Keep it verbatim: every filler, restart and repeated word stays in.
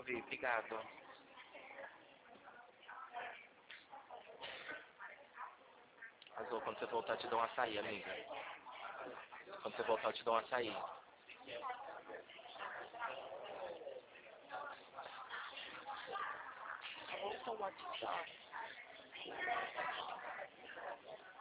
Vi, obrigado. Azul, quando você voltar eu te dou um açaí, amiga. Quando você voltar eu te dou um açaí. I also want to start.